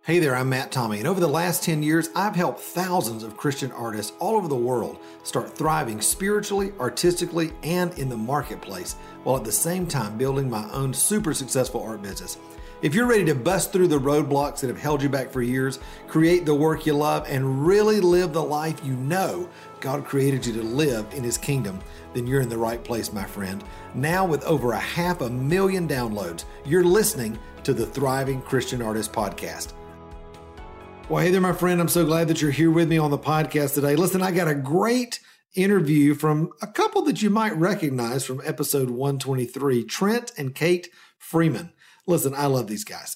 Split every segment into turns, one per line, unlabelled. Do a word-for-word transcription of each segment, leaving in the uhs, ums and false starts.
Hey there, I'm Matt Tommy, and over the last ten years, I've helped thousands of Christian artists all over the world start thriving spiritually, artistically, and in the marketplace, while at the same time building my own super successful art business. If you're ready to bust through the roadblocks that have held you back for years, create the work you love, and really live the life you know God created you to live in His kingdom, then you're in the right place, my friend. Now with over a half a million downloads, you're listening to the Thriving Christian Artist Podcast. Well, hey there, my friend. I'm so glad that you're here with me on the podcast today. Listen, I got a great interview from a couple that you might recognize from episode one twenty-three, Trent and Kate Freeman. Listen, I love these guys.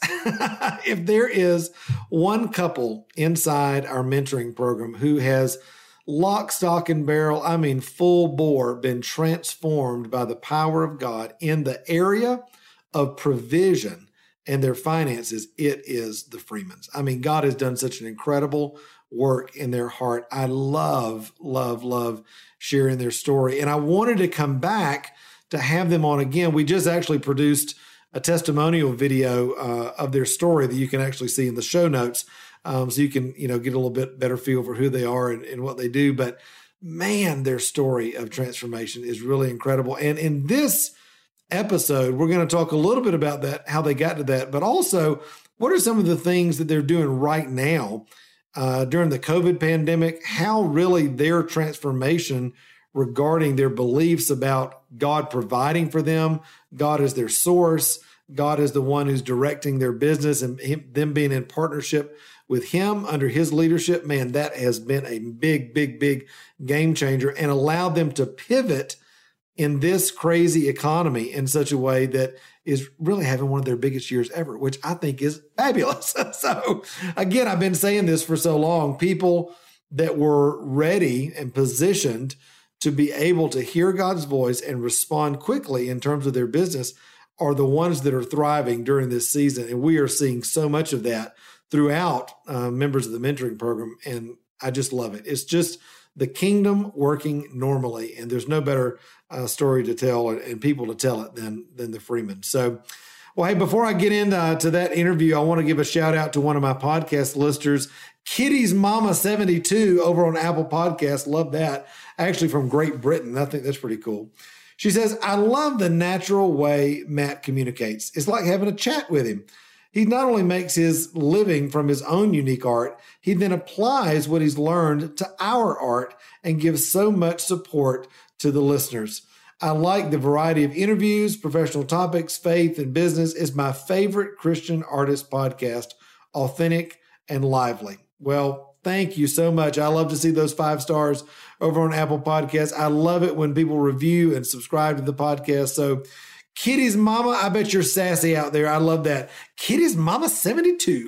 If there is one couple inside our mentoring program who has lock, stock, and barrel, I mean full bore, been transformed by the power of God in the area of provision and their finances, it is the Freemans. I mean, God has done such an incredible work in their heart. I love, love, love sharing their story. And I wanted to come back to have them on again. We just actually produced a testimonial video uh, of their story that you can actually see in the show notes. Um, so you can, you know, get a little bit better feel for who they are and, and what they do. But man, their story of transformation is really incredible. And in this episode, we're going to talk a little bit about that, how they got to that, but also what are some of the things that they're doing right now uh, during the COVID pandemic, how really their transformation regarding their beliefs about God providing for them, God is their source, God is the one who's directing their business, and him, them being in partnership with Him under His leadership. Man, that has been a big, big, big game changer and allowed them to pivot in this crazy economy in such a way that is really having one of their biggest years ever, which I think is fabulous. So again, I've been saying this for so long. People that were ready and positioned to be able to hear God's voice and respond quickly in terms of their business are the ones that are thriving during this season. And we are seeing so much of that throughout uh, members of the mentoring program. And I just love it. It's just the kingdom working normally. And there's no better uh, story to tell and, and people to tell it than, than the Freeman. So, well, hey, before I get into uh, to that interview, I want to give a shout out to one of my podcast listeners, Kitty's Mama seventy-two over on Apple Podcasts. Love that. Actually from Great Britain. I think that's pretty cool. She says, I love the natural way Matt communicates. It's like having a chat with him. He not only makes his living from his own unique art, he then applies what he's learned to our art and gives so much support to the listeners. I like the variety of interviews, professional topics, faith, and business. It's my favorite Christian artist podcast, authentic and lively. Well, thank you so much. I love to see those five stars over on Apple Podcasts. I love it when people review and subscribe to the podcast. So Kitty's Mama, I bet you're sassy out there. I love that. Kitty's Mama seventy-two.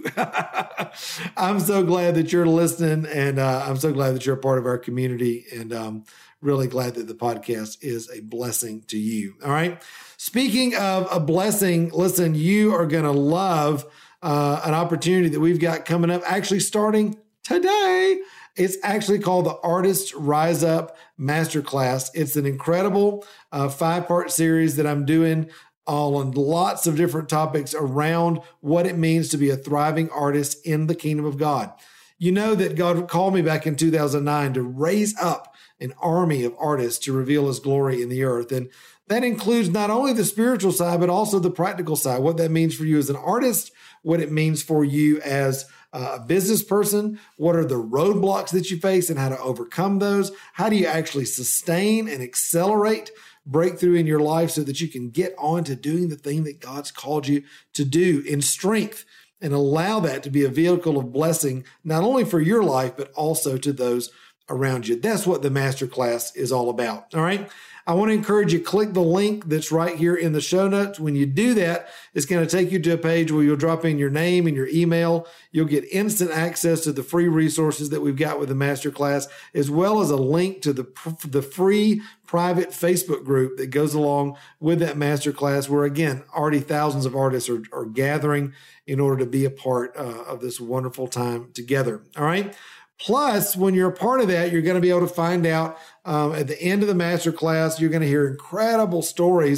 I'm so glad that you're listening, and uh, I'm so glad that you're a part of our community, and um, really glad that the podcast is a blessing to you. All right. Speaking of a blessing, listen, you are going to love uh, an opportunity that we've got coming up, actually starting today. It's actually called the Artist Rise Up Masterclass. It's an incredible uh, five-part series that I'm doing all on lots of different topics around what it means to be a thriving artist in the kingdom of God. You know that God called me back in two thousand nine to raise up an army of artists to reveal His glory in the earth. And that includes not only the spiritual side, but also the practical side, what that means for you as an artist, what it means for you as a business person, what are the roadblocks that you face and how to overcome those? How do you actually sustain and accelerate breakthrough in your life so that you can get on to doing the thing that God's called you to do in strength and allow that to be a vehicle of blessing, not only for your life, but also to those around you. That's what the masterclass is all about. All right. I want to encourage you, click the link that's right here in the show notes. When you do that, it's going to take you to a page where you'll drop in your name and your email. You'll get instant access to the free resources that we've got with the masterclass, as well as a link to the, the free private Facebook group that goes along with that masterclass, where again, already thousands of artists are, are gathering in order to be a part uh, of this wonderful time together. All right. Plus, when you're a part of that, you're going to be able to find out um, at the end of the masterclass, you're going to hear incredible stories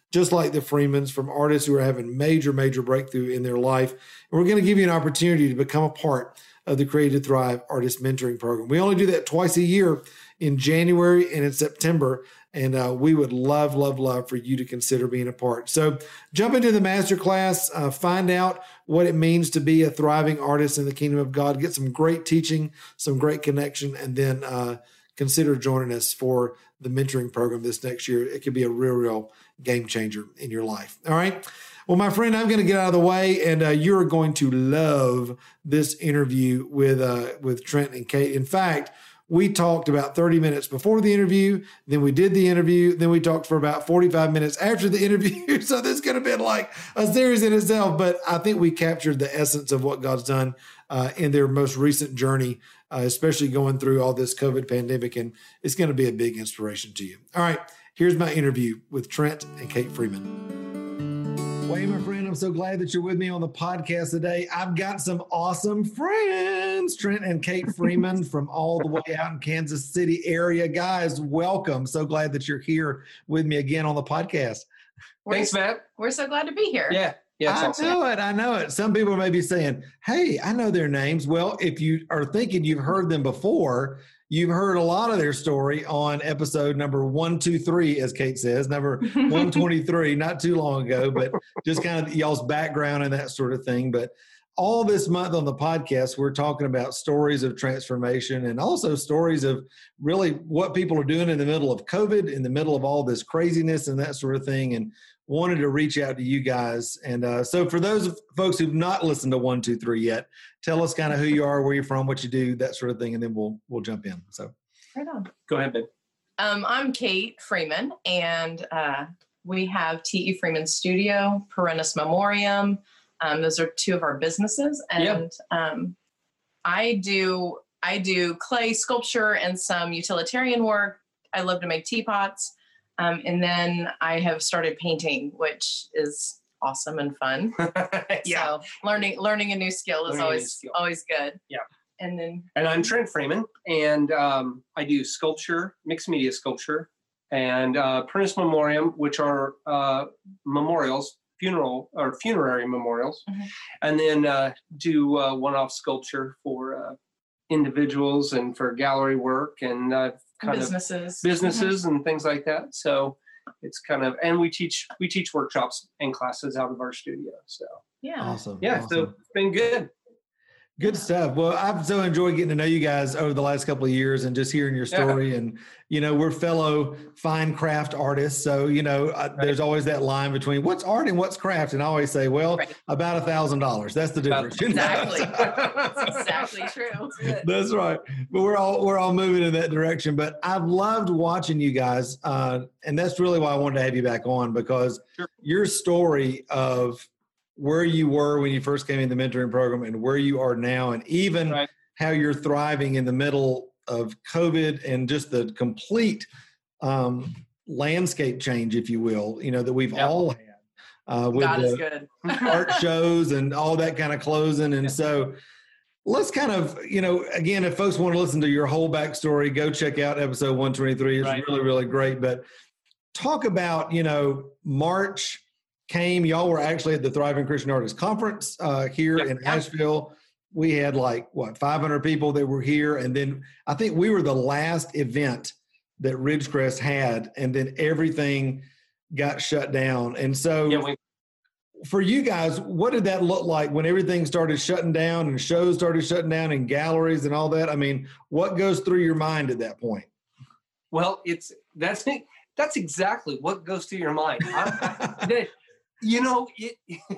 just like the Freemans, from artists who are having major, major breakthrough in their life. And we're going to give you an opportunity to become a part of the Created to Thrive Artist Mentoring Program. We only do that twice a year, in January and in September. And uh, we would love, love, love for you to consider being a part. So jump into the masterclass, uh, find out what it means to be a thriving artist in the kingdom of God, get some great teaching, some great connection, and then uh, consider joining us for the mentoring program this next year. It could be a real, real game changer in your life. All right. Well, my friend, I'm going to get out of the way, and uh, you're going to love this interview with uh, with Trent and Kate. In fact, we talked about thirty minutes before the interview, then we did the interview, then we talked for about forty-five minutes after the interview. So this could have been like a series in itself, but I think we captured the essence of what God's done uh, in their most recent journey, uh, especially going through all this COVID pandemic, and it's going to be a big inspiration to you. All right, here's my interview with Trent and Kate Freeman. Well, hey, my friend, I'm so glad that you're with me on the podcast today. I've got some awesome friends, Trent and Kate Freeman from all the way out in Kansas City area. Guys, welcome. So glad that you're here with me again on the podcast.
Thanks, Matt.
We're so glad to be here.
Yeah. Yeah,
I
awesome.
know it. I know it. Some people may be saying, hey, I know their names. Well, if you are thinking you've heard them before, you've heard a lot of their story on episode number one, two, three, as Kate says, number one twenty-three, not too long ago, but just kind of y'all's background and that sort of thing. But all this month on the podcast, we're talking about stories of transformation and also stories of really what people are doing in the middle of COVID, in the middle of all this craziness and that sort of thing. And wanted to reach out to you guys. And uh, so for those folks who've not listened to one, two, three yet, tell us kind of who you are, where you're from, what you do, that sort of thing. And then we'll, we'll jump in. So
right on.
Go ahead, babe.
Um, I'm Kate Freeman, and uh, we have T E Freeman Studio, Perennis Memoriam. Um, those are two of our businesses. And yep. um, I do, I do clay sculpture and some utilitarian work. I love to make teapots. Um, and then I have started painting, which is awesome and fun. yeah. So learning learning a new skill is learning always skill. always good.
Yeah.
And then
and I'm Trent Freeman, and um, I do sculpture, mixed media sculpture, and uh, Perennis Memoriam, which are uh, memorials, funeral or funerary memorials, mm-hmm. and then uh, do uh, one-off sculpture for uh, individuals and for gallery work and. Uh, Kind
businesses,
of businesses mm-hmm. and things like that. So it's kind of, and we teach, we teach workshops and classes out of our studio. So
yeah.
Awesome.
Yeah.
Awesome.
So it's been good.
Good stuff. Well, I've so enjoyed getting to know you guys over the last couple of years and just hearing your story. Yeah. And, you know, we're fellow fine craft artists. So, you know, right. there's always that line between what's art and what's craft. And I always say, well, right. about a thousand dollars. That's the difference.
Exactly. That's exactly true.
That's right. But we're all, we're all moving in that direction. But I've loved watching you guys. Uh, and that's really why I wanted to have you back on, because sure. your story of where you were when you first came in the mentoring program and where you are now, and even right. how you're thriving in the middle of COVID and just the complete um, landscape change, if you will, you know, that we've yep. all had uh, with
God
the
is good.
art shows and all that kind of closing. And so let's kind of, you know, again, if folks want to listen to your whole backstory, go check out episode one twenty-three. It's right. really, really great. But talk about, you know, March came, y'all were actually at the Thriving Christian Artists Conference uh, here yep. in Asheville. We had like, what, five hundred people that were here. And then I think we were the last event that Ridgecrest had. And then everything got shut down. And so yeah, we- for you guys, what did that look like when everything started shutting down and shows started shutting down and galleries and all that? I mean, what goes through your mind at that point?
Well, it's that's that's exactly what goes through your mind. I, I, You know, it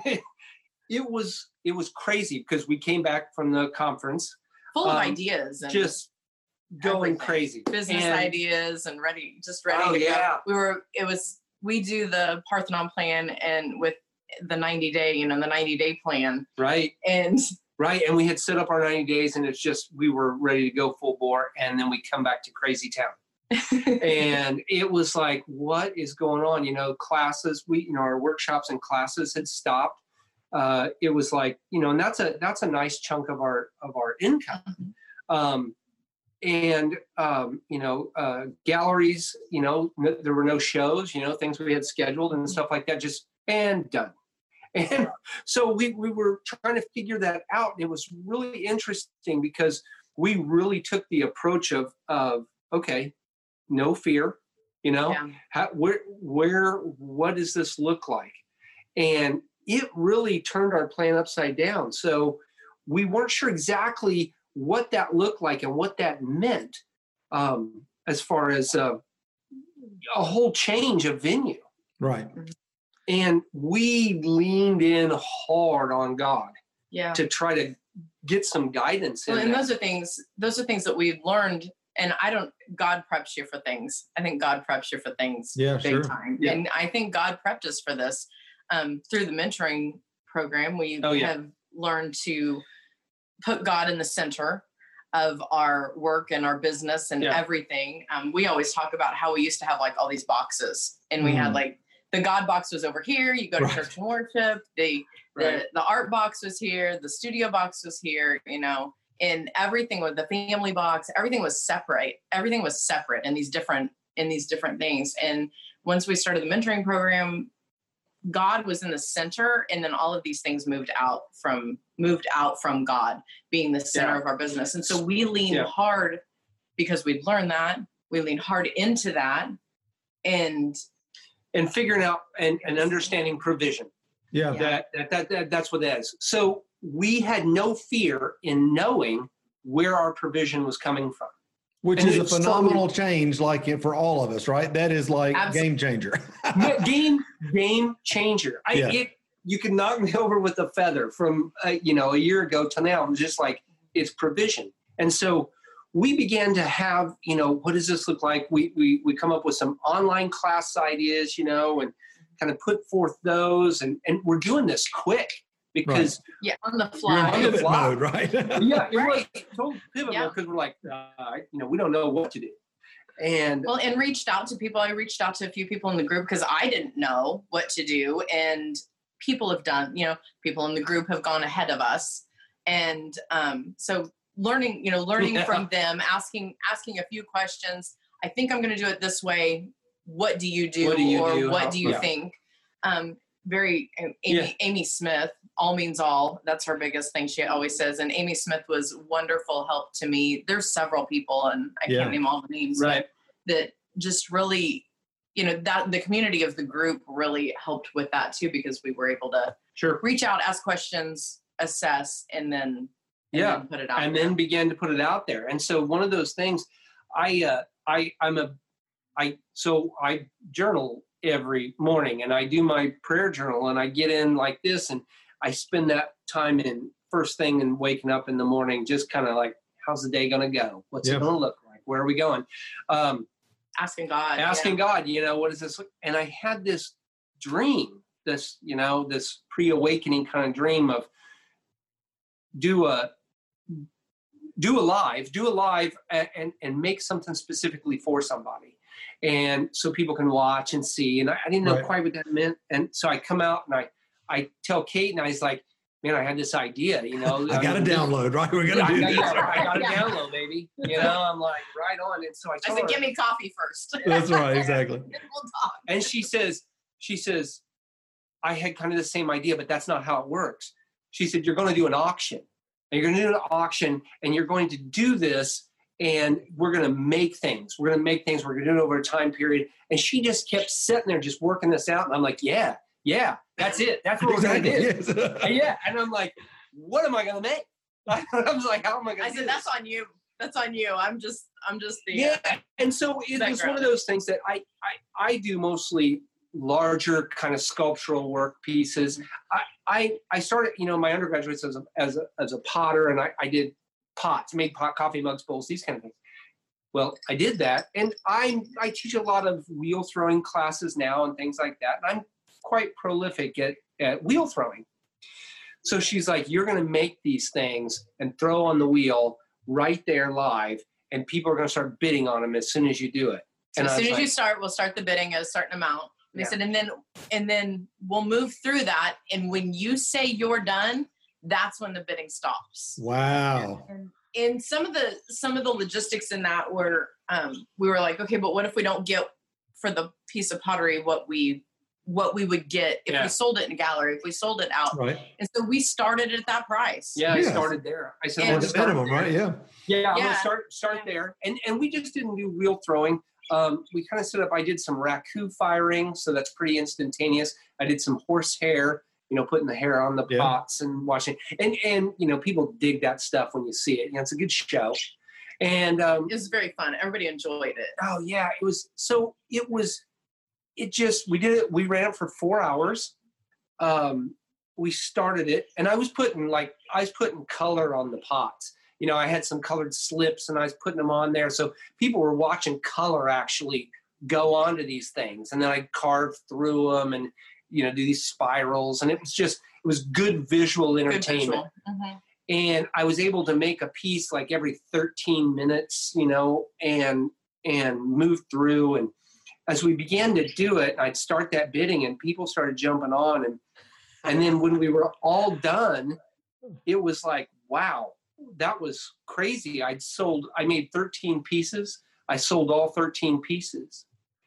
it was it was crazy because we came back from the conference
full of um, ideas and
just going
everything.
crazy
business and, ideas and ready just ready
oh,
to
yeah.
go. We were it was we do the Parthenon plan and with the ninety day, you know, the ninety day plan.
Right.
And
right. And we had set up our ninety days and it's just we were ready to go full bore, and then we come back to crazy town. And it was like, what is going on? You know, classes, we, you know, our workshops and classes had stopped. Uh, it was like, you know, and that's a, that's a nice chunk of our, of our income. Mm-hmm. Um, and um, you know, uh, galleries, you know, n- there were no shows, you know, things we had scheduled and stuff like that, just and done. And so we we were trying to figure that out. It was really interesting because we really took the approach of of okay, no fear, you know,
Yeah.
how, where where what does this look like? And it really turned our plan upside down. So we weren't sure exactly what that looked like and what that meant um, as far as uh, a whole change of venue.
Right.
And we leaned in hard on God
Yeah.
to try to get some guidance in
Well, and
that.
those are things, those are things that we've learned. And I don't, God preps you for things. I think God preps you for things
Yeah,
big
sure.
time.
Yeah.
And I think God prepped us for this. Um, through the mentoring program, we
Oh, yeah.
have learned to put God in the center of our work and our business and
Yeah.
everything. Um, we always talk about how we used to have like all these boxes, and we had
Mm.
like the God box was over here. You go to
Right.
church and worship. The,
Right.
the the art box was here. The studio box was here. You know, and everything with the family box, everything was separate. Everything was separate in these different in these different things. And once we started the mentoring program, God was in the center, and then all of these things moved out from moved out from God being the center
Yeah.
of our business. And so we lean
Yeah.
hard because we've learned that. We lean hard into that, and
And figuring out and, and understanding provision.
Yeah.
Yeah.
That, that, that, that that's what that is. So we had no fear in knowing where our provision was coming from.
Which
And
is a
it's
phenomenal change, like it for all of us, right? That is like
Absolutely.
game changer.
Yeah, game game changer. I
Yeah.
it, you can knock me over with a feather from uh, you know a year ago to now. I'm just like it's provision, and so we began to have you know what does this look like? We we we come up with some online class ideas, you know, and kind of put forth those, and and we're doing this quick because
yeah, on the
You're in
fly.
on the
pivot
fly.
mode, right?
yeah, it
Right.
was total pivot
Yeah.
because we're like uh, you know we don't know what to do, and
Well, and reached out to people. I reached out to a few people in the group because I didn't know what to do. And people have done, you know, people in the group have gone ahead of us. And um, so learning, you know, learning
Yeah.
from them, asking, asking a few questions. I think I'm going to do it this way. What do you do?
What do you
or
do?
what
How-
do you
yeah.
think? Um, very, Amy,
Yeah.
Amy Smith, all means all. That's her biggest thing. She always says, and Amy Smith was wonderful help to me. There's several people, and I
Yeah.
can't name all the names, but
right.
that just really, you know, that the community of the group really helped with that too, because we were able to
Sure.
reach out, ask questions, assess, and then, and
Yeah.
then put it out
and
there.
then began to put it out there. And so one of those things, I, uh, I, I'm a, I, so I journal every morning and I do my prayer journal and I get in like this and I spend that time in first thing and waking up in the morning, just kind of like, how's the day going to go? What's
Yeah.
it going to look like? Where are we going? Um,
asking God,
asking
yeah.
God, you know, what is this? And I had this dream, this, you know, this pre-awakening kind of dream of do a, do a live, do a live and, and, and make something specifically for somebody. And so people can watch and see. And I, I didn't know
Right.
quite what that meant. And so I come out and I, I tell Kate and I was like, man, I had this idea, you know.
I got to
mean, this-
download, right? We're
Yeah,
going to
I,
do
got-
this.
yeah, I got to
Yeah.
download, baby. You know, I'm like, right on. And so I
I
told
said,
her,
give me coffee first.
That's right, exactly.
Then we'll talk.
and she says, she says, I had kind of the same idea, but that's not how it works. She said, you're going to do an auction. And you're going to do an auction and you're going to do this and we're going to make things. We're going to make things. We're going to do it over a time period. And she just kept sitting there just working this out. And I'm like, yeah, yeah, that's it. That's what
Exactly.
we're going to do.
Yes.
And yeah. And I'm like, what am I going to make? I was like, how am I going to
I
do
said,
this?
that's on you. That's on you. I'm just, I'm just the,
Yeah, and so it was
background.
one of those things that I, I I do mostly larger kind of sculptural work pieces. I I, I started, you know, my undergraduates as a as a, as a potter, and I, I did pots, made pot, coffee mugs, bowls, these kind of things. Well, I did that, and I I teach a lot of wheel throwing classes now and things like that, and I'm quite prolific at at wheel throwing. So she's like, you're going to make these things and throw on the wheel right there live, and people are going to start bidding on them as soon as you do it.
So
And
as
I
soon
was
as you
like,
start, we'll start the bidding at a certain amount. And they
Yeah.
said, and then and then we'll move through that. And when you say you're done, that's when the bidding stops.
Wow.
And, and some of the some of the logistics in that were um, we were like, okay, but what if we don't get for the piece of pottery what we what we would get if
Yeah.
we sold it in a gallery, if we sold it out.
Right.
And so we started at that price.
Yeah,
Yeah.
I started there. I said,
And-
I'm
Or
gonna
the
start
minimum,
there.
right? Yeah.
Yeah, I'm
Yeah.
gonna start start
Yeah.
there. And and we just didn't do wheel throwing. Um, we kind of set up, I did some raku firing, so that's pretty instantaneous. I did some horse hair, you know, putting the hair on the
Yeah.
pots and washing. And and you know, people dig that stuff when you see it. You know, it's a good show. And um,
It was very fun. Everybody enjoyed it.
oh yeah, it was so it was it just we did it, we ran it for four hours. Um, we started it and I was putting like I was putting color on the pots. You know, I had some colored slips and I was putting them on there. So people were watching color actually go onto these things. And then I carved through them and, you know, do these spirals. And it was just, it was good visual
Good
entertainment.
visual. Mhm.
And I was able to make a piece like every thirteen minutes, you know, and, and move through. And as we began to do it, I'd start that bidding and people started jumping on. And, and then when we were all done, it was like, wow. That was crazy. I'd sold, I made thirteen pieces. I sold all thirteen pieces.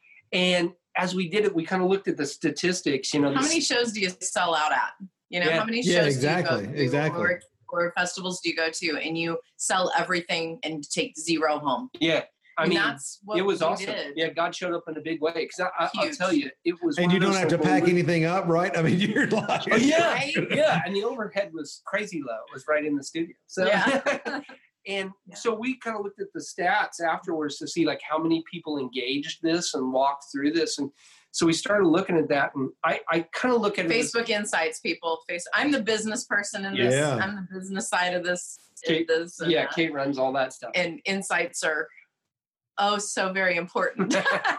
And as we did it, we kind of looked at the statistics, you know.
How
this-
many shows do you sell out at? You know,
Yeah.
how many shows
Yeah, exactly,
do you go to?
exactly.
Or, or festivals do you go to and you sell everything and take zero home?
Yeah. I
And
mean,
that's what
it was
we
awesome.
did.
Yeah, God showed up in a big way. Because I, I, I'll
Huge.
tell you, it was.
And
one
you
of
don't
those
have to
things where
pack
we-
anything up, right? I mean, you're like,
Oh, yeah.
Right?
Yeah. And the overhead was crazy low. It was right in the studio. So,
Yeah.
and
Yeah.
so we kind of looked at the stats afterwards to see like how many people engaged this and walked through this. And so we started looking at that. And I, I kind of look at it as-
Facebook Insights, people. Face. I'm the business person in this.
Yeah.
I'm the business side of this.
Kate-
this and,
yeah,
uh,
Kate runs all that stuff.
and insights are oh so very important.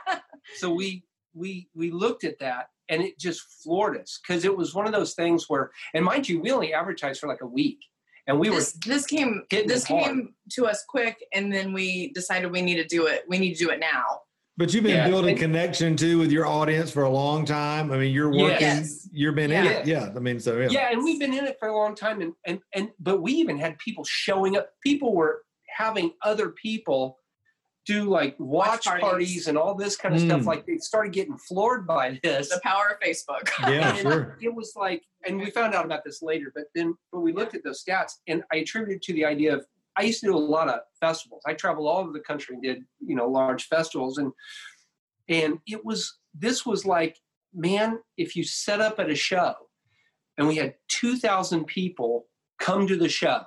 So we we we looked at that and it just floored us because it was one of those things where, and mind you, we only advertised for like a week, and we
this this came
Getting
this
it hard.
came to us quick, and then we decided we need to do it. We need to do it now.
But you've been
Yeah.
building
And-
connection too with your audience for a long time. I mean, you're working,
Yes.
you've been in
Yeah.
it. Yeah. I mean, so
were
yeah.
yeah, and we've been in it for a long time, and and and but we even had people showing up. People were having other people do like watch,
Watch parties.
parties. and all this kind of
Mm.
stuff. Like they started getting floored by this.
The power of Facebook.
Yeah,
And
sure.
It was like, and we found out about this later, but then but we looked at those stats and I attributed to the idea of I used to do a lot of festivals. I traveled all over the country and did, you know, large festivals. And and it was this was like, man, if you set up at a show and we had two thousand people come to the show,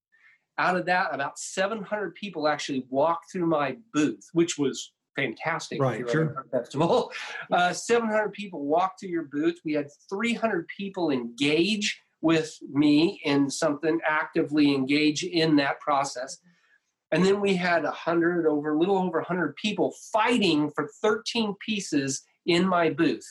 out of that, about seven hundred people actually walked through my booth, which was fantastic. if
Right,
you're at
sure.
a festival. Uh, seven hundred people walked through your booth. We had three hundred people engage with me in something, actively engage in that process. And then we had a hundred over, a little over a hundred people fighting for thirteen pieces in my booth.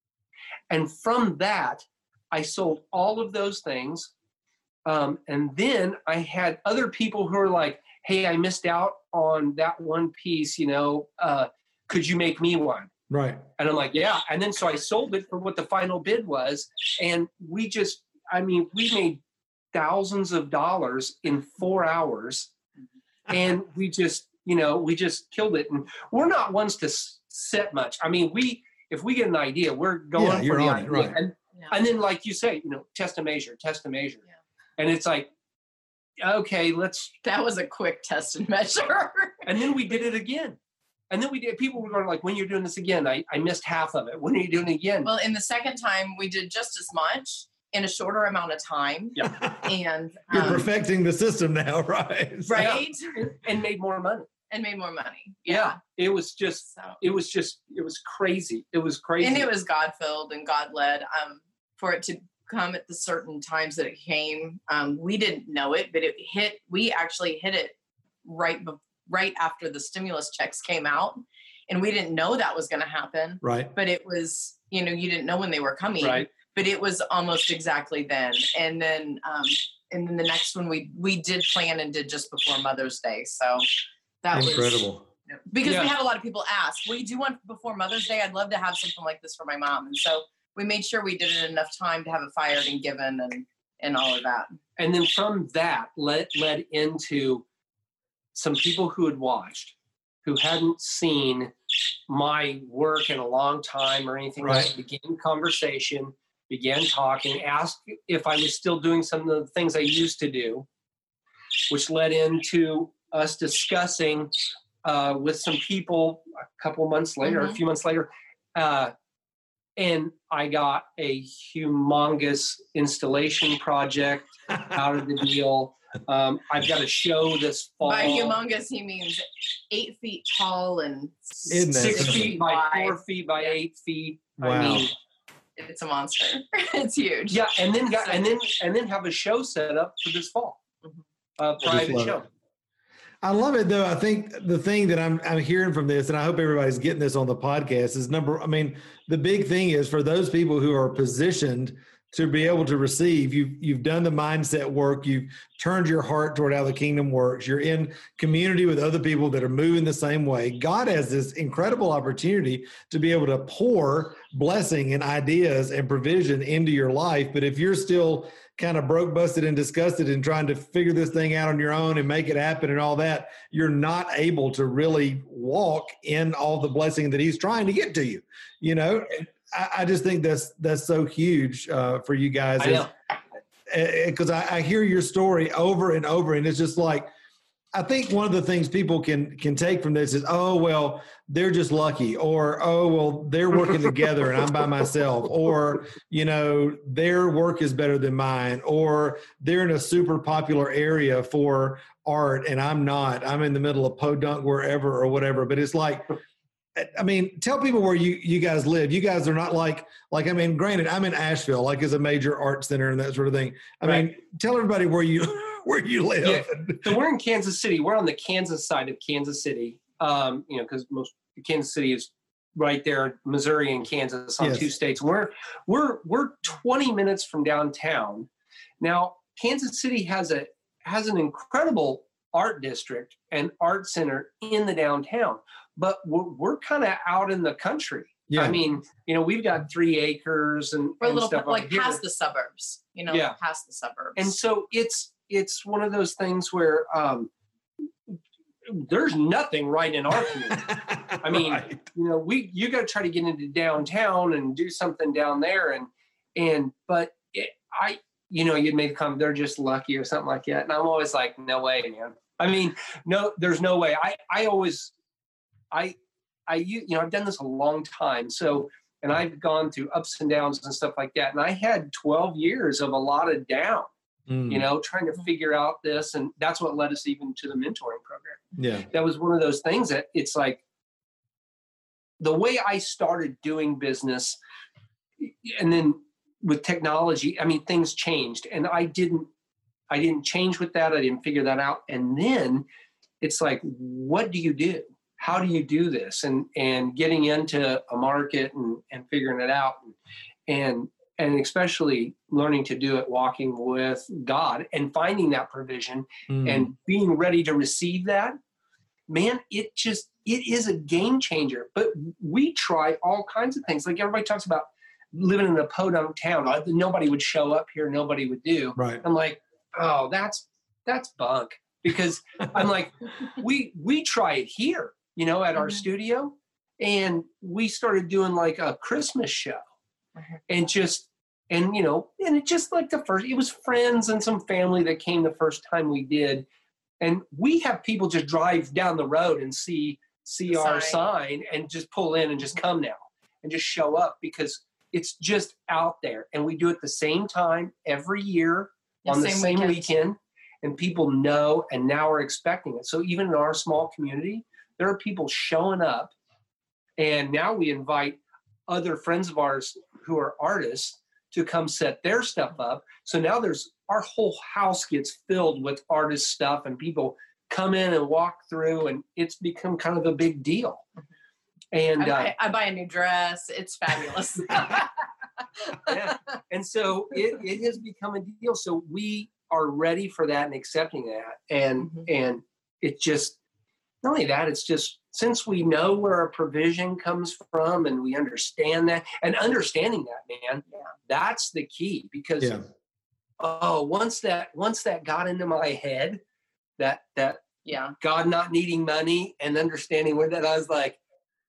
And from that, I sold all of those things. Um, and then I had other people who were like, hey, I missed out on that one piece, you know, uh, could you make me one?
Right.
And I'm like, yeah. And then so I sold it for what the final bid was. And we just, I mean, we made thousands of dollars in four hours. And we just, you know, we just killed it. And we're not ones to s- set much. I mean, we, if we get an idea, we're going
Yeah,
for
you're
the
on it,
idea.
right.
And,
Yeah.
and then, like you say, you know, test and measure, test and measure.
Yeah.
And it's like, okay, let's,
That was a quick test and measure.
and then we did it again. And then we did, people were going like, when you're doing this again, I, I missed half of it. When are you doing it again?
Well, in the second time, we did just as much in a shorter amount of time.
Yeah.
And
You're
um,
perfecting the system now, right? So-
right,
and, and made more money.
and made more money.
Yeah. It was just,
So,
it was just, it was crazy. It was crazy.
and it was God filled and God led. Um, for it to come at the certain times that it came, um, we didn't know it, but it hit. We actually hit it right, be- right after the stimulus checks came out, and we didn't know that was going to happen.
Right.
But it was, you know, you didn't know when they were coming.
right.
But it was almost exactly then. And then, um, and then the next one we we did plan and did just before Mother's Day. So that was
Incredible.
because
Yeah.
we had a lot of people ask, "Will you do one before Mother's Day? I'd love to have something like this for my mom." And so we made sure we did it in enough time to have it fired and given. And and all of that.
And then from that led led into some people who had watched, who hadn't seen my work in a long time or anything.
Right.
Like began conversation, began talking, asked if I was still doing some of the things I used to do, which led into us discussing uh, with some people a couple of months later, mm-hmm. a few months later, uh, and I got a humongous installation project out of the deal. Um, I've got a show this fall.
By humongous, he means eight feet tall and
six feet, feet by wide. four feet by eight feet.
Wow.
I mean,
it's a monster. It's huge.
Yeah, and then got, and then and then have a show set up for this fall, mm-hmm. a private show.
It. I love it though. I think the thing that I'm I'm hearing from this, and I hope everybody's getting this on the podcast, is number. I mean, the big thing is for those people who are positioned to be able to receive, you've you've done the mindset work, you've turned your heart toward how the kingdom works. You're in community with other people that are moving the same way. God has this incredible opportunity to be able to pour blessing and ideas and provision into your life. But if you're still kind of broke, busted, and disgusted and trying to figure this thing out on your own and make it happen and all that, you're not able to really walk in all the blessing that he's trying to get to you. You know, I, I just think that's that's so huge uh, for you guys.
I know.
Because I, I hear your story over and over, and it's just like, I think one of the things people can can take from this is, oh, well, they're just lucky, or, oh, well, they're working together and I'm by myself, or, you know, their work is better than mine, or they're in a super popular area for art and I'm not. I'm in the middle of Podunk wherever or whatever. But it's like, I mean, tell people where you, you guys live. You guys are not like, like, I mean, granted, I'm in Asheville, like is a major art center and that sort of thing. I right. mean, tell everybody where you, where you live.
Yeah. So we're in Kansas City. We're on the Kansas side of Kansas City. Um, you know, because most Kansas City is right there, Missouri and Kansas on yes. two states. We're, we're, we're twenty minutes from downtown. Now, Kansas City has a, has an incredible art district and art center in the downtown. But we're, we're kind of out in the country. Yeah. I mean, you know, we've got three acres and
we're a
and
little
stuff
bit, like
here.
past the suburbs, you know, yeah. past the suburbs.
And so it's it's one of those things where um, there's nothing right in our community. I mean, right. you know, we you got to try to get into downtown and do something down there, and and but it, I, you know, you'd made the comment they're just lucky or something like that, and I'm always like, no way, man. I mean, no, there's no way. I I always. I, I, you know, I've done this a long time. So, and I've gone through ups and downs and stuff like that. And I had twelve years of a lot of down, mm. you know, trying to figure out this. And that's what led us even to the mentoring program.
Yeah.
That was one of those things that it's like the way I started doing business and then with technology, I mean, things changed and I didn't, I didn't change with that. I didn't figure that out. And then it's like, what do you do? How do you do this? And and getting into a market and, and figuring it out and, and and especially learning to do it walking with God and finding that provision mm. and being ready to receive that, man, it just, it is a game changer. But we try all kinds of things. Like everybody talks about living in a podunk town. Nobody would show up here. Nobody would do.
Right.
I'm like, oh, that's, that's bunk. Because I'm like, we, we try it here. You know, at our mm-hmm. studio, and we started doing like a Christmas show mm-hmm. and just, and, you know, and it just like the first, it was friends and some family that came the first time we did. And we have people just drive down the road and see, see the our sign. sign and just pull in and just come now and just show up because it's just out there. And we do it the same time every year yeah, on the same, same weekend. weekend and people know, and now are expecting it. So even in our small community, there are people showing up, and now we invite other friends of ours who are artists to come set their stuff up. So now there's our whole house gets filled with artist stuff, and people come in and walk through, and it's become kind of a big deal. And
I buy, uh, I buy a new dress; it's fabulous.
Yeah, and so it, it has become a deal. So we are ready for that and accepting that, and mm-hmm. and it just. Not only that, it's just since we know where our provision comes from and we understand that and understanding that, man, yeah. that's the key because,
yeah.
oh, once that once that got into my head, that that
yeah,
God not needing money and understanding where that, I was like,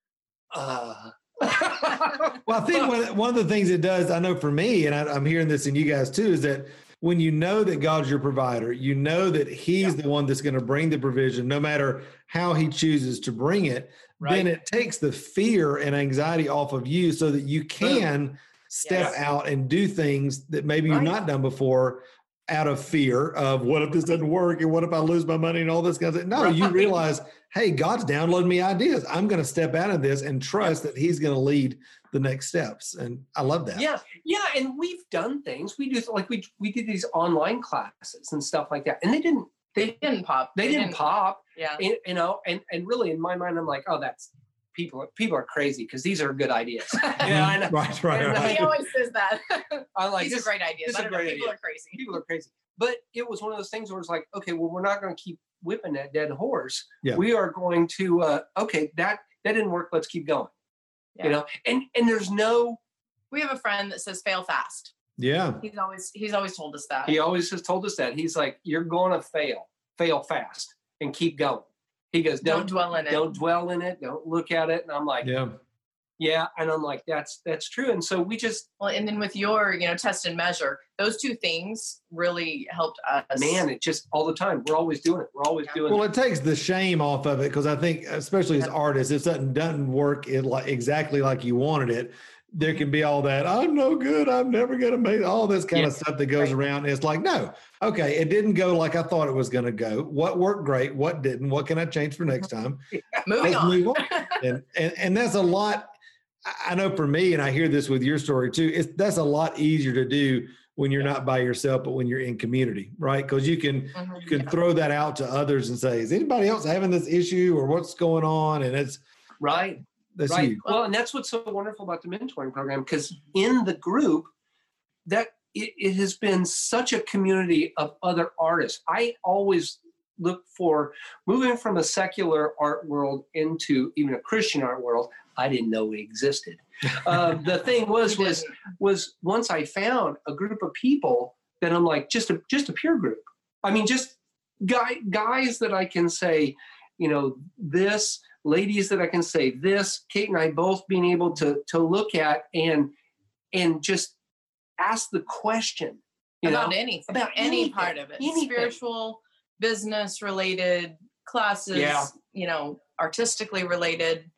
uh.
Well, I think one, one of the things it does, I know for me, and I, I'm hearing this in you guys too, is that when you know that God's your provider, you know that he's yeah. the one that's going to bring the provision, no matter how he chooses to bring it, right. then it takes the fear and anxiety off of you so that you can Boom. step yes. out and do things that maybe right. you've not done before out of fear of what if this doesn't work and what if I lose my money and all this kind of thing. No, right. you realize, hey, God's downloading me ideas. I'm going to step out of this and trust that he's going to lead the next steps. And I love that.
Yeah. Yeah. And we've done things. We do like we we did these online classes and stuff like that. And they didn't they,
they didn't pop.
They, they didn't, didn't pop.
Yeah.
And, you know, and and really in my mind, I'm like, oh, that's people people are crazy because these are good ideas. You know, and,
right, right,
and,
right.
He always says that.
I'm like,
these
this,
are great ideas. I don't know, people idea. are crazy.
People are crazy. But it was one of those things where it's like, okay, well, we're not going to keep whipping that dead horse.
Yeah.
We are going to, uh, okay, that that didn't work. Let's keep going. Yeah. You know, and and there's no.
We have a friend that says fail fast.
Yeah.
He's always he's always told us that.
He always has told us that. He's like, you're going to fail, fail fast, and keep going. He goes, don't,
don't dwell in it.
Don't dwell in it. Don't look at it. And I'm like,
yeah.
Yeah. And I'm like, that's, that's true. And so we just,
well, and then with your, you know, test and measure, those two things really helped us.
Man, it just all the time. We're always doing it. We're always
yeah.
doing
well,
it.
it takes the shame off of it. Cause I think, especially as artists, if something doesn't work it like exactly like you wanted it, there can be all that, I'm no good, I'm never going to make all this kind yeah. of stuff that goes right. around. It's like, no, okay, it didn't go like I thought it was going to go. What worked great? What didn't? What can I change for next time?
Moving on. Move on.
and, and, and that's a lot. I know for me, and I hear this with your story too, it's, that's a lot easier to do when you're not by yourself, but when you're in community, right? Because you can mm-hmm. you can yeah. throw that out to others and say, is anybody else having this issue or what's going on? And it's
right.
That's
right.
huge.
Well, and that's what's so wonderful about the mentoring program, because in the group, that it, it has been such a community of other artists. I always look for moving from a secular art world into even a Christian art world. I didn't know it existed. Uh, the thing was, was, was once I found a group of people that I'm like, just a, just a peer group. I mean, just guy, guys that I can say, you know, this, ladies that I can say this, Kate and I both being able to, to look at and, and just ask the question. You
about
know,
anything,
about
any
anything,
part of it,
anything.
Spiritual, business related, classes,
yeah.
you know, artistically related.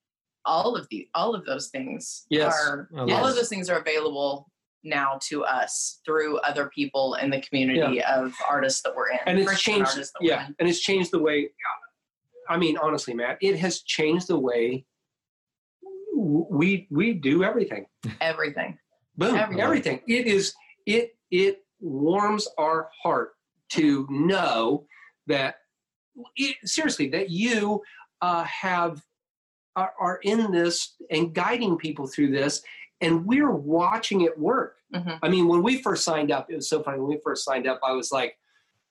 All of the, all of those things
yes.
are,
yes.
all of those things are available now to us through other people in the community yeah. of artists that we're in.
And it's
Christian
changed,
artists that
yeah.
we're in.
And it's changed the way, I mean, honestly, Matt, it has changed the way we, we do everything.
Everything.
Boom.
Everything.
Everything. It is, it, it warms our heart to know that it, seriously, that you uh, have, Are, are in this and guiding people through this, and we're watching it work.
Mm-hmm.
I mean, when we first signed up, it was so funny. When we first signed up, I was like,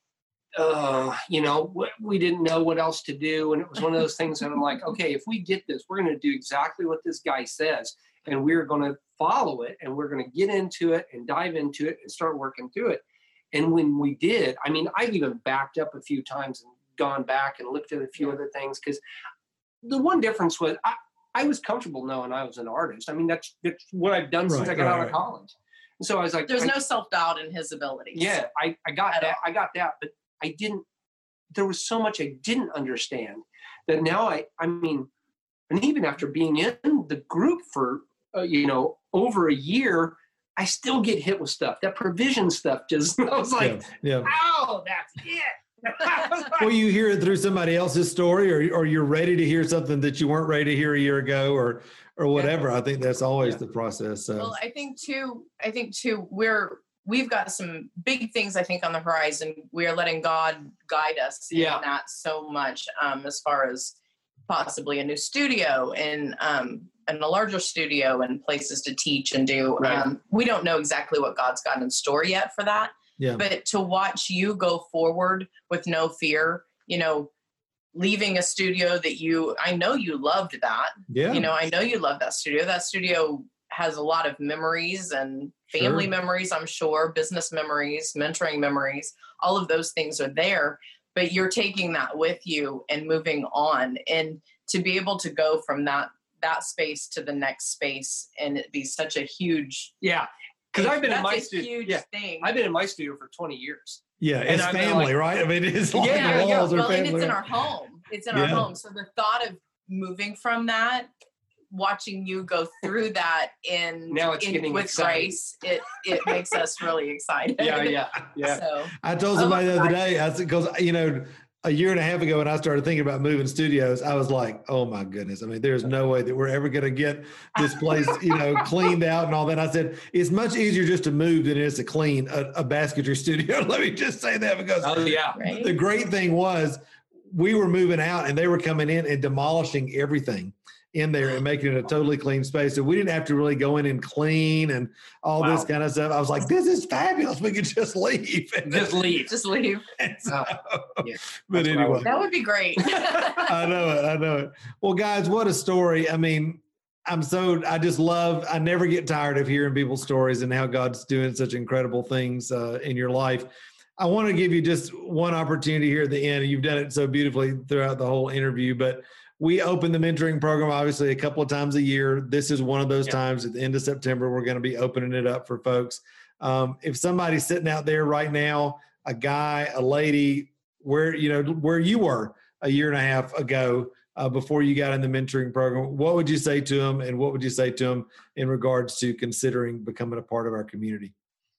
uh, you know, we didn't know what else to do. And it was one of those things that I'm like, okay, if we get this, we're going to do exactly what this guy says, and we're going to follow it, and we're going to get into it and dive into it and start working through it. And when we did, I mean, I've even backed up a few times and gone back and looked at a few other things, because the one difference was I, I was comfortable knowing I was an artist. I mean, that's, that's what I've done right, since I got right, out of college. And so I was like,
there's
I,
no self-doubt in his abilities.
Yeah, I, I got
At
that.
all.
I got that. But I didn't, there was so much I didn't understand that now I, I mean, and even after being in the group for, uh, you know, over a year, I still get hit with stuff. That provision stuff just, I was like,
yeah, yeah.
oh, that's it.
Well, you hear it through somebody else's story, or or you're ready to hear something that you weren't ready to hear a year ago, or or whatever. Yeah. I think that's always yeah. the process. So.
Well, I think too. I think too. We're we've got some big things I think on the horizon. We are letting God guide us
yeah.
in that so much, um, as far as possibly a new studio and um, and a larger studio and places to teach and do.
Right. Um,
we don't know exactly what God's got in store yet for that.
Yeah.
But to watch you go forward with no fear, you know, leaving a studio that you, I know you loved that.
Yeah.
You know, I know you loved that studio. That studio has a lot of memories and family
Sure.
memories, I'm sure, business memories, mentoring memories, all of those things are there, but you're taking that with you and moving on. And to be able to go from that, that space to the next space and it be such a huge,
Yeah. Cause I've been in my
that's a
studio.
huge
Yeah.
thing.
I've been in my studio for twenty years.
Yeah,
And
it's
I've been
family,
like-
right? I mean, it's like
Yeah,
the
yeah.
walls are
well, and
family.
it's in our home. It's in our
Yeah.
home. So the thought of moving from that, watching you go through that in,
Now it's
in
getting
with
exciting.
grace, it it makes us really excited.
Yeah. Yeah. Yeah.
So
I told
Oh,
somebody the other
I-
day, I said, because, you know, a year and a half ago when I started thinking about moving studios, I was like, oh my goodness. I mean, there's no way that we're ever going to get this place, you know, cleaned out and all that. I said, it's much easier just to move than it is to clean a, a basketry studio. Let me just say that because
Oh yeah.
right.
the great thing was we were moving out and they were coming in and demolishing everything in there and making it a totally clean space. So we didn't have to really go in and clean and all this
Wow.
kind of stuff. I was like, this is fabulous. We could just leave.
Just leave.
Just leave.
And so-
Yeah.
but
That's what I
anyway,
would
That would be great.
I know it. I know it. Well, guys, what a story. I mean, I'm so, I just love, I never get tired of hearing people's stories and how God's doing such incredible things uh, in your life. I want to give you just one opportunity here at the end. You've done it so beautifully throughout the whole interview, but we open the mentoring program, obviously, a couple of times a year. This is one of those
Yeah.
times at the end of September, we're going to be opening it up for folks. Um, if somebody's sitting out there right now, a guy, a lady, where, you know, where you were a year and a half ago, uh, before you got in the mentoring program, what would you say to them? And what would you say to them in regards to considering becoming a part of our community?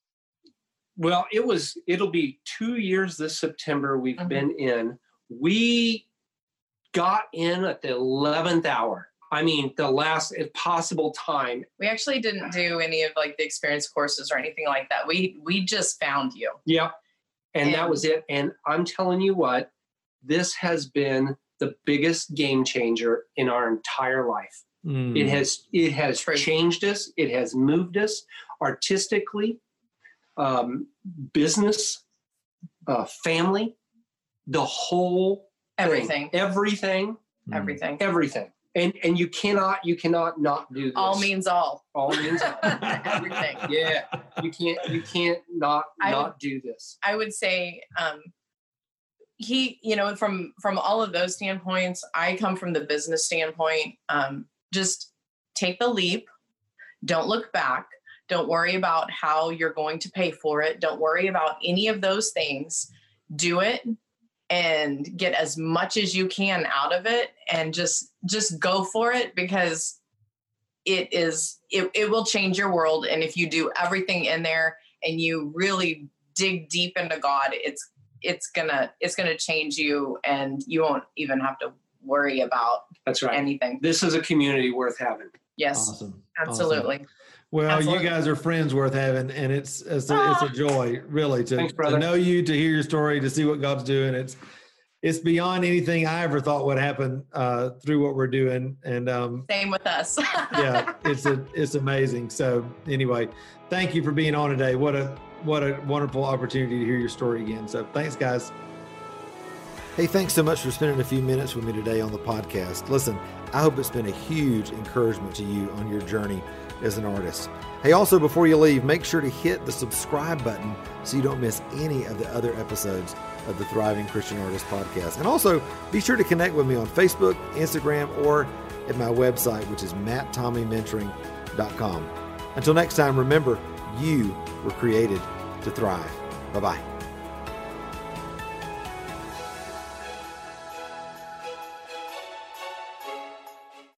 Well, it was, it'll be two years this September we've
Mhm.
been in. We got in at the eleventh hour. I mean, the last if possible time.
We actually didn't do any of like the experience courses or anything like that. We we just found you.
Yep. And that
And-
was it. And I'm telling you what, this has been the biggest game changer in our entire life.
Mm.
It has it has
True.
changed us. It has moved us artistically, um, business, uh, family, the whole thing.
Everything.
everything,
Mm.
Everything.
everything. And and you cannot you cannot not do this.
All means all.
all means all.
Everything.
Yeah, you can't you can't not
I-
not do this.
I would say um he, you know, from from all of those standpoints, I come from the business standpoint. Um, just take the leap. Don't look back. Don't worry about how you're going to pay for it. Don't worry about any of those things. Do it and get as much as you can out of it and just just go for it, because it is it, it will change your world. And if you do everything in there and you really dig deep into God, it's it's gonna it's gonna change you, and you won't even have to worry about
That's right.
anything.
This is a community worth having.
Yes,
Awesome.
absolutely.
Awesome. Well,
Absolutely.
you guys are friends worth having, and it's it's a, it's a joy, really, to,
Thanks,
to
brother.
know you, to hear your story, to see what God's doing. It's it's beyond anything I ever thought would happen uh, through what we're doing, and um,
Same with us.
yeah, it's a it's amazing. So anyway, thank you for being on today. What a what a wonderful opportunity to hear your story again. So thanks, guys. Hey, thanks so much for spending a few minutes with me today on the podcast. Listen, I hope it's been a huge encouragement to you on your journey as an artist. Hey, also, before you leave, make sure to hit the subscribe button so you don't miss any of the other episodes of the Thriving Christian Artist podcast. And also, be sure to connect with me on Facebook, Instagram, or at my website, which is matt tommy mentoring dot com. Until next time, remember, you were created to thrive. Bye-bye.